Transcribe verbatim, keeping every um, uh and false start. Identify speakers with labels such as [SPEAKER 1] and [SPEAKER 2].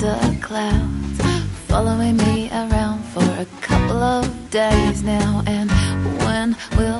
[SPEAKER 1] the clouds, following me around for a couple of days now. And when will